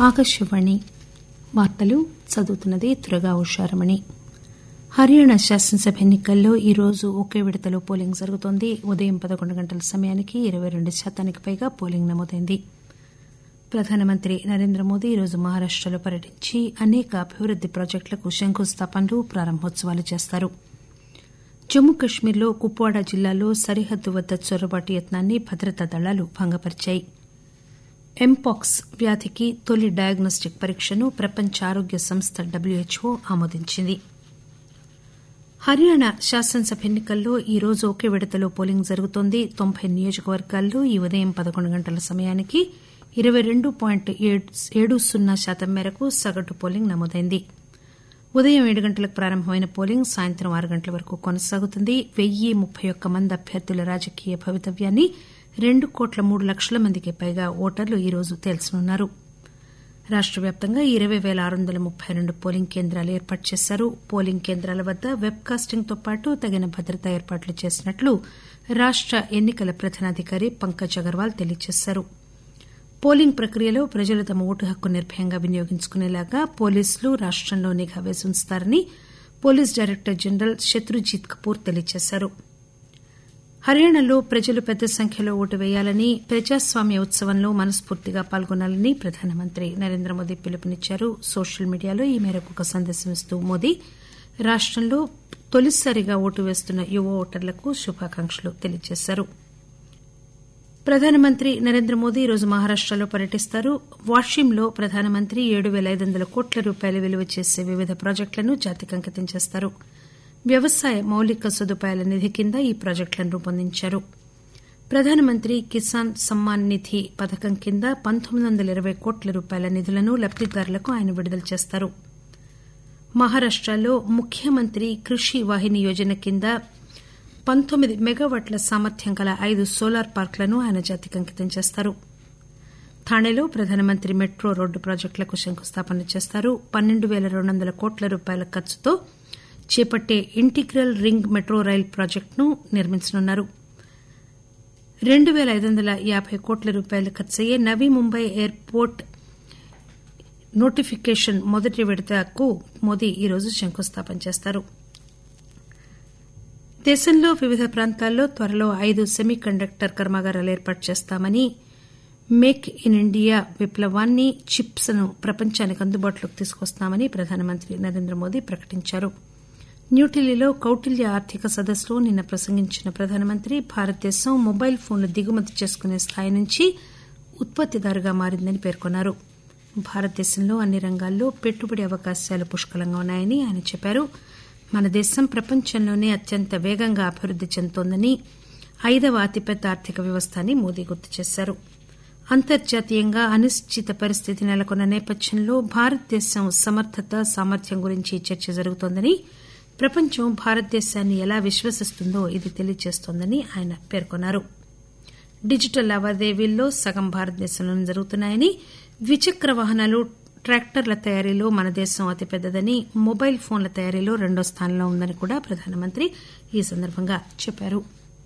ఆకాశవాణి వార్తలు చదువుతున్నది తురగా ఉషారమణి. హర్యానా శాసనసభ ఎన్నికల్లో ఈరోజు ఒకే విడతలో పోలింగ్ జరుగుతోంది. ఉదయం 11 గంటల సమయానికి 22% పైగా పోలింగ్ నమోదైంది. ప్రధానమంత్రి నరేంద్రమోదీ ఈరోజు మహారాష్టలో పర్యటించి అనేక అభివృద్ది ప్రాజెక్టులకు శంకుస్థాపనలు, ప్రారంభోత్సవాలు చేస్తారు. జమ్మూ కశ్మీర్లో కుప్వాడా జిల్లాలో సరిహద్దు వద్ద చొరబాటు యత్నాన్ని భద్రతా దళాలు భంగపరిచాయి. ఎంపాక్స్ వ్యాధికి తొలి డయాగ్నోస్టిక్ పరీక్షను ప్రపంచ ఆరోగ్య సంస్థ WHO ఆమోదించింది. హర్యానా శాసనసభ ఎన్నికల్లో ఈరోజు ఒకే విడతలో పోలింగ్ జరుగుతోంది. 90 నియోజకవర్గాల్లో ఈ ఉదయం 11 గంటల సమయానికి 22.70% మేరకు సగటు పోలింగ్ నమోదైంది. ఉదయం 7 గంటలకు ప్రారంభమైన పోలింగ్ సాయంత్రం 6 గంటల వరకు కొనసాగుతుంది. 1031 మంది అభ్యర్థుల రాజకీయ భవితవ్యాన్ని 2.3 మందికి పైగా ఓటర్లు ఈరోజు తేల్చనున్నారు. రాష్ట వ్యాప్తంగా 20,632 పోలింగ్ కేంద్రాలు ఏర్పాటు చేశారు. పోలింగ్ కేంద్రాల వద్ద వెబ్ కాస్టింగ్ తో పాటు తగిన భద్రతా ఏర్పాట్లు చేసినట్లు రాష్ట ఎన్నికల ప్రధానాధికారి పంకజ్ అగర్వాల్ తెలియజేశారు. పోలింగ్ ప్రక్రియలో ప్రజలు తమ ఓటు హక్కు నిర్భయంగా వినియోగించుకునేలాగా పోలీసులు రాష్టంలో నిఘా వేసి ఉంచుతారని police director general Shatrujit Kapoor తెలియజేశారు. హర్యానాలో ప్రజలు పెద్ద సంఖ్యలో ఓటు వేయాలని, ప్రజాస్వామ్య ఉత్సవంలో మనస్పూర్తిగా పాల్గొనాలని ప్రధానమంత్రి నరేంద్రమోదీ పిలుపునిచ్చారు. సోషల్ మీడియాలో ఈ మేరకు ఒక సందేశం ఇస్తూ మోదీ రాష్టంలో తొలిసారిగా ఓటు వేస్తున్న యువ ఓటర్లకు శుభాకాంక్షలు తెలియజేశారు. ప్రధానమంత్రి నరేంద్రమోదీ ఈరోజు మహారాష్టలో పర్యటిస్తారు. వాషింలో ప్రధానమంత్రి 7,500 కోట్ల రూపాయలు విలువ చేసే వివిధ ప్రాజెక్టులను జాతికి అంకితం చేస్తారు. వ్యవసాయ మౌలిక సదుపాయాల నిధి కింద ఈ ప్రాజెక్టులను రూపొందించారు. ప్రధానమంత్రి కిసాన్ సమ్మాన్ నిధి పథకం కింద 1920 కోట్ల రూపాయల నిధులను లబ్దిదారులకు ఆయన విడుదల చేస్తారు. మహారాష్టలో ముఖ్యమంత్రి కృషి వాహిని యోజన కింద 19 మెగావాట్ల సామర్థ్యం గల 5 సోలార్ పార్కులను ఆయన జాతికి అంకితం చేస్తారు. థాణేలో ప్రధానమంత్రి మెట్రో రోడ్డు ప్రాజెక్టులకు శంకుస్థాపన చేస్తారు. 12,200 కోట్ల రూపాయల ఖర్చుతో చేపట్టే ఇంటిగ్రల్ రింగ్ మెట్రో రైల్ ప్రాజెక్టును నిర్మించనున్నారు. 2,550 కోట్ల రూపాయలు ఖర్చయ్యే నవీ ముంబై ఎయిర్పోర్ట్ నోటిఫికేషన్ మొదటి విడతకు మోదీ ఈరోజు శంకుస్థాపన చేస్తారు. దేశంలో వివిధ ప్రాంతాల్లో త్వరలో 5 సెమీ కండక్టర్ కర్మాగారాలు ఏర్పాటు చేస్తామని, మేక్ ఇన్ ఇండియా విప్లవాన్ని, చిప్స్ ను ప్రపంచానికి అందుబాటులోకి తీసుకొస్తామని ప్రధానమంత్రి నరేంద్రమోదీ ప్రకటించారు. న్యూఢిల్లీలో కౌటిల్య ఆర్థిక సదస్సులో నిన్న ప్రసంగించిన ప్రధానమంత్రి భారతదేశం మొబైల్ ఫోన్లు దిగుమతి చేసుకునే స్థాయి నుంచి ఉత్పత్తిదారుగా మారిందని పేర్కొన్నారు. భారతదేశంలో అన్ని రంగాల్లో పెట్టుబడి అవకాశాలు పుష్కలంగా ఉన్నాయని ఆయన చెప్పారు. మన దేశం ప్రపంచంలోనే అత్యంత వేగంగా అభివృద్ది చెందుతోందని, 5వ అతిపెద్ద ఆర్థిక వ్యవస్థ అని మోదీ గుర్తు చేశారు. అంతర్జాతీయంగా అనిశ్చిత పరిస్థితి నెలకొన్న నేపథ్యంలో భారతదేశం సమర్థత, సామర్థ్యం గురించి చర్చ జరుగుతోందని, ప్రపంచం భారతదేశాన్ని ఎలా విశ్వసిస్తుందో ఇది తెలియజేస్తోందని ఆయన పేర్కొన్నారు. డిజిటల్ లావాదేవీల్లో సగం భారతదేశంలోనే జరుగుతున్నాయని, ద్విచక్ర వాహనాలు, ట్రాక్టర్ల తయారీలో మన దేశం అతిపెద్దదని, మొబైల్ ఫోన్ల తయారీలో 2వ స్థానంలో ఉందని కూడా ప్రధానమంత్రి ఈ సందర్భంగా చెప్పారు.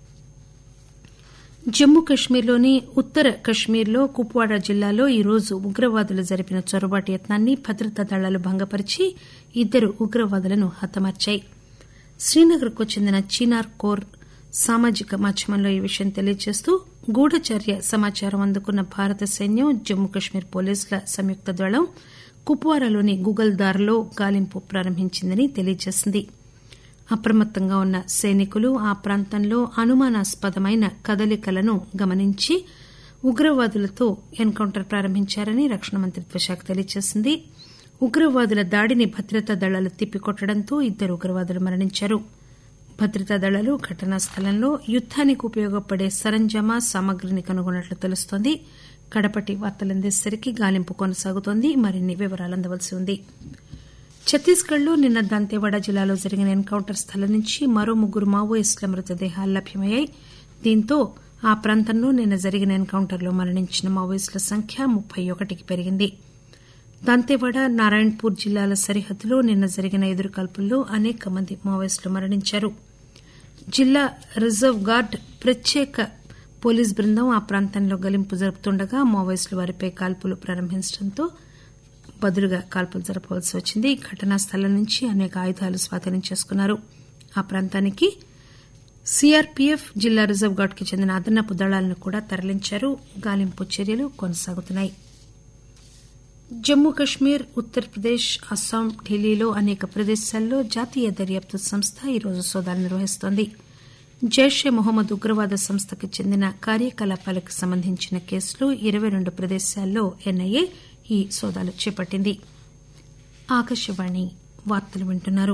జమ్మూ కశ్మీర్లోని ఉత్తర కశ్మీర్లో కుప్వాడా జిల్లాలో ఈరోజు ఉగ్రవాదులు జరిపిన చొరబాటు యత్నాన్ని భద్రతా దళాలు భంగపరిచి 2 ఉగ్రవాదులను హతమార్చాయి. శ్రీనగర్కు చెందిన చినార్ కోర్ సామాజిక మాధ్యమంలో ఈ విషయం తెలియజేస్తూ గూఢచర్య సమాచారం అందుకున్న భారత సైన్యం, జమ్మూ కశ్మీర్ పోలీసుల సంయుక్త దళం కుప్వారాలోని గుగల్దార్లో గాలింపు ప్రారంభించిందని తెలియజేసింది. అప్రమత్తంగా ఉన్న సైనికులు ఆ ప్రాంతంలో అనుమానాస్పదమైన కదలికలను గమనించి ఉగ్రవాదులతో ఎన్కౌంటర్ ప్రారంభించారని రక్షణ మంత్రిత్వ శాఖ తెలియజేసింది. ఉగ్రవాదుల దాడిని భద్రతా దళాలు తిప్పికొట్టడంతో 2 ఉగ్రవాదులు మరణించారు. భద్రతా దళాలు ఘటనా స్థలంలో యుద్దానికి ఉపయోగపడే సరంజామా సామగ్రిని కనుగొన్నట్లు తెలుస్తోంది. కడపటి వార్తలందేసరికి గాలింపు కొనసాగుతోంది. మరిన్ని వివరాలు అందవలసి ఉంది. ఛత్తీస్గఢ్లో నిన్న దంతేవాడ జిల్లాలో జరిగిన ఎన్కౌంటర్ స్థలం నుంచి మరో 3 మావోయిస్టుల మృతదేహాలు లభ్యమయ్యాయి. దీంతో ఆ ప్రాంతంలో నిన్న జరిగిన ఎన్కౌంటర్లో మరణించిన మావోయిస్టుల సంఖ్య 31కి పెరిగింది. దంతేవాడ, నారాయణపూర్ జిల్లాల సరిహద్దులో నిన్న జరిగిన ఎదురుకాల్పుల్లో అనేక మంది మావోయిస్టులు మరణించారు. జిల్లా రిజర్వ్ గార్డ్ ప్రత్యేక పోలీస్ బృందం ఆ ప్రాంతంలో గాలింపు జరుపుతుండగా మావోయిస్టులు వారిపై కాల్పులు ప్రారంభించడంతో బదులుగా కాల్పులు జరపవలసి వచ్చింది. ఘటనా స్థలం నుంచి అనేక ఆయుధాలు స్వాధీనం చేసుకున్నారు. ఆ ప్రాంతానికి సీఆర్పీఎఫ్, జిల్లా రిజర్వ్ గార్డ్ కి చెందిన అదనపు దళాలను కూడా తరలించారు. గాలింపు చర్యలు కొనసాగుతున్నాయి. జమ్మూ కశ్మీర్, ఉత్తరప్రదేశ్, అస్సాం, ఢిల్లీలో అనేక ప్రదేశాల్లో జాతీయ దర్యాప్తు సంస్థ ఈరోజు సోదాలు నిర్వహిస్తోంది. జైషే మొహమ్మద్ ఉగ్రవాద సంస్థకు చెందిన కార్యకలాపాలకు సంబంధించిన కేసులో 22 ప్రదేశాల్లో ఎన్ఐఏ ఈ సోదాలు చేపట్టింది. ఆకాశవాణి వార్తలు వింటున్నారు.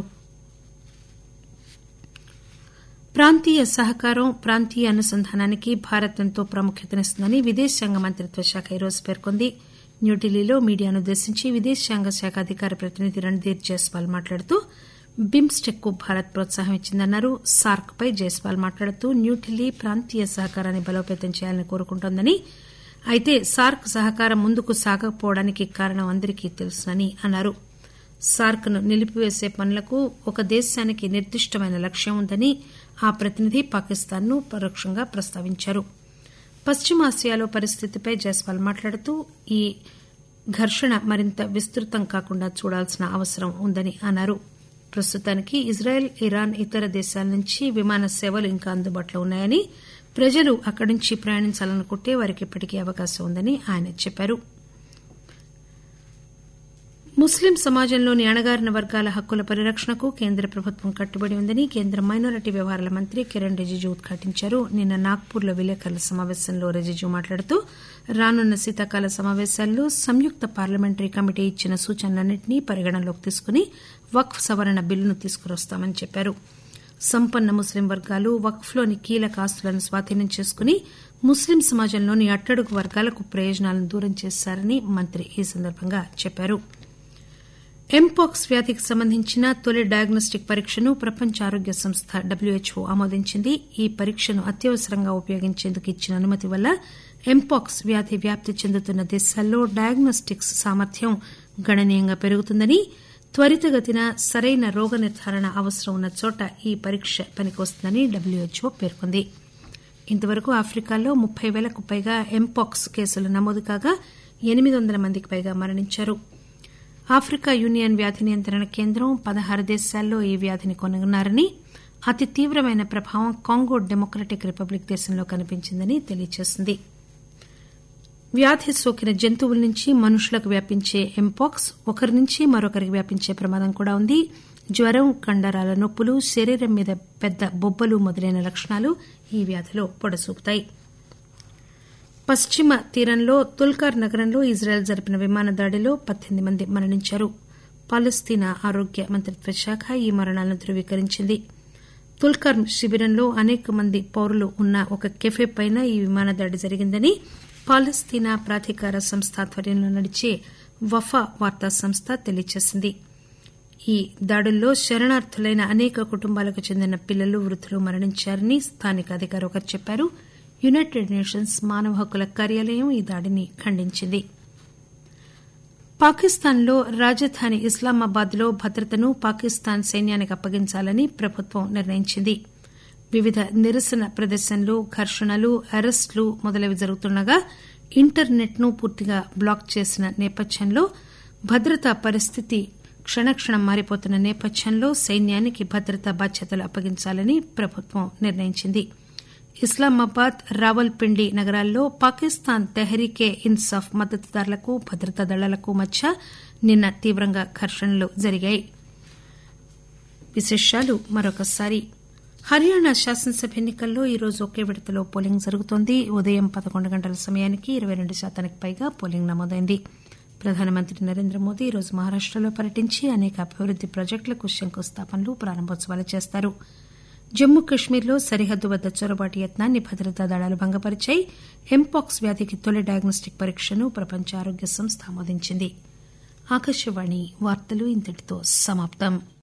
ప్రాంతీయ సహకారం, ప్రాంతీయ అనుసంధానానికి భారత్ ఎంతో ప్రాముఖ్యతనిస్తుందని విదేశాంగ మంత్రిత్వ శాఖ ఈరోజు పేర్కొంది. న్యూఢిల్లీలో మీడియానుద్దేశించి విదేశాంగ శాఖ అధికార ప్రతినిధి రణ్ధీర్ జైస్వాల్ మాట్లాడుతూ బిమ్స్టెక్ కు భారత్ ప్రోత్సాహం ఇచ్చిందన్నారు. సార్క్ పై జైస్వాల్ మాట్లాడుతూ న్యూఢిల్లీ ప్రాంతీయ సహకారాన్ని బలోపేతం చేయాలని కోరుకుంటోందని, అయితే సార్క్ సహకారం ముందుకు సాగకపోవడానికి కారణం అందరికీ తెలుసునని అన్నారు. సార్క్ ను నిలిపివేసే పనులకు ఒక దేశానికి నిర్దిష్టమైన లక్ష్యం ఉందని ఆ ప్రతినిధి పాకిస్తాన్ ను పరోక్షంగా ప్రస్తావించారు. పశ్చిమాసియాలో పరిస్థితిపై జైస్వాల్ మాట్లాడుతూ ఈ ఘర్షణ మరింత విస్తృతం కాకుండా చూడాల్సిన అవసరం ఉందని అన్నారు. ప్రస్తుతానికి ఇజ్రాయెల్, ఇరాన్, ఇతర దేశాల నుంచి విమాన సేవలు ఇంకా అందుబాటులో ఉన్నాయని, ప్రజలు అక్కడి నుంచి ప్రయాణించాలనుకుంటే వారికి ఇప్పటికీ అవకాశం ఉందని ఆయన చెప్పారు. ముస్లిం సమాజంలోని అణగారిన వర్గాల హక్కుల పరిరక్షణకు కేంద్ర ప్రభుత్వం కట్టుబడి ఉందని కేంద్ర మైనారిటీ వ్యవహారాల మంత్రి కిరణ్ రిజిజు ఉద్ఘాటించారు. నిన్న నాగ్పూర్లో విలేకరుల సమావేశంలో రిజిజు మాట్లాడుతూ రానున్న శీతాకాల సమావేశాల్లో సంయుక్త పార్లమెంటరీ కమిటీ ఇచ్చిన సూచనలన్నింటినీ పరిగణనలోకి తీసుకుని వక్ఫ్ సవరణ బిల్లును తీసుకువస్తామని చెప్పారు. సంపన్న ముస్లిం వర్గాలు వక్ఫ్లోని కీలక ఆస్తులను స్వాధీనం చేసుకుని ముస్లిం సమాజంలోని అట్టడుగు వర్గాలకు ప్రయోజనాలను దూరం చేశారని మంత్రి ఈ సందర్భంగా చెప్పారు. ఎంపాక్స్ వ్యాధికి సంబంధించిన తొలి డయాగ్నోస్టిక్ పరీక్షను ప్రపంచ ఆరోగ్య సంస్థ WHO ఆమోదించింది. ఈ పరీక్షను అత్యవసరంగా ఉపయోగించేందుకు ఇచ్చిన అనుమతి వల్ల ఎంపాక్స్ వ్యాధి వ్యాప్తి చెందుతున్న దేశాల్లో డయాగ్నోస్టిక్స్ సామర్థ్యం గణనీయంగా పెరుగుతుందని, త్వరితగతిన సరైన రోగ నిర్ధారణ అవసరం ఉన్న చోట ఈ పరీక్ష పనికొస్తుందని WHO పేర్కొంది. ఇంతవరకు ఆఫ్రికాలో 30,000కు పైగా ఎంపాక్స్ కేసులు నమోదు కాగా 800 మందికి పైగా మరణించారు. ఆఫ్రికా యూనియన్ వ్యాధి నియంత్రణ కేంద్రం 16 దేశాల్లో ఈ వ్యాధిని కనుగొన్నారని, అతి తీవ్రమైన ప్రభావం కాంగో డెమోక్రటిక్ రిపబ్లిక్ దేశంలో కనిపించిందని తెలియజేసింది. వ్యాధి సోకిన జంతువుల నుంచి మనుషులకు వ్యాపించే ఎంపాక్స్ ఒకరి నుంచి మరొకరికి వ్యాపించే ప్రమాదం కూడా ఉంది. జ్వరం, కండరాల నొప్పులు, శరీరం మీద పెద్ద బొబ్బలు మొదలైన లక్షణాలు ఈ వ్యాధిలో పొడసూపుతాయి. పశ్చిమ తీరంలో తుల్కార్ నగరంలో ఇజ్రాయెల్ జరిపిన విమాన దాడిలో 18 మంది మరణించారు. పాలస్తీనా ఆరోగ్య మంత్రిత్వ శాఖ ఈ మరణాలను ధృవీకరించింది. తుల్కార్ శిబిరంలో అనేక మంది పౌరులు ఉన్న ఒక కెఫే పైన ఈ విమాన దాడి జరిగిందని పాలస్తీనా ప్రాధికార సంస్థ ఆధ్వర్యంలో నడిచే వఫా వార్తా సంస్థ తెలియజేసింది. ఈ దాడుల్లో శరణార్థులైన అనేక కుటుంబాలకు చెందిన పిల్లలు, వృద్దులు మరణించారని స్థానిక అధికారి ఒకరు చెప్పారు. యునైటెడ్ నేషన్స్ మానవ హక్కుల కార్యాలయం ఈ దాడిని ఖండించింది. పాకిస్తాన్లో రాజధాని ఇస్లామాబాద్లో భద్రతను పాకిస్తాన్ సైన్యానికి అప్పగించాలని ప్రభుత్వం నిర్ణయించింది. వివిధ నిరసన ప్రదర్శనలు, ఘర్షణలు, అరెస్టులు మొదలైనవి జరుగుతుండగా ఇంటర్నెట్ ను పూర్తిగా బ్లాక్ చేసిన నేపథ్యంలో భద్రతా పరిస్థితి క్షణక్షణం మారిపోతున్న నేపథ్యంలో సైన్యానికి భద్రతా బాధ్యతలు అప్పగించాలని ప్రభుత్వం నిర్ణయించింది. ఇస్లామాబాద్, రావల్పిండి నగరాల్లో పాకిస్తాన్ తెహ్రీకే ఇన్సాఫ్ మద్దతుదారులకు, భద్రతా దళాలకు మధ్య నిన్న తీవ్రంగా ఘర్షణలు జరిగాయి. విశేషాలు మరొకసారి. హర్యానా శాసనసభ ఎన్నికల్లో ఈరోజు ఒకే విడతలో పోలింగ్ జరుగుతోంది. ఉదయం 11 గంటల సమయానికి 22% పైగా పోలింగ్ నమోదైంది. ప్రధానమంత్రి నరేంద్ర మోదీ ఈరోజు మహారాష్టలో పర్యటించి అనేక అభివృద్ది ప్రాజెక్టులకు శంకుస్థాపనలు, ప్రారంభోత్సవాలు చేస్తారు. జమ్మూ కశ్మీర్లో సరిహద్దు వద్ద చొరబాటు యత్నాన్ని భద్రతా దళాలు భంగపరిచాయి. ఎంపాక్స్ వ్యాధికి తొలి డయాగ్నోస్టిక్ పరీక్షను ప్రపంచ ఆరోగ్య సంస్థ ఆమోదించింది. ఆకాశవాణి వార్తలు ఇంతటితో సమాప్తం.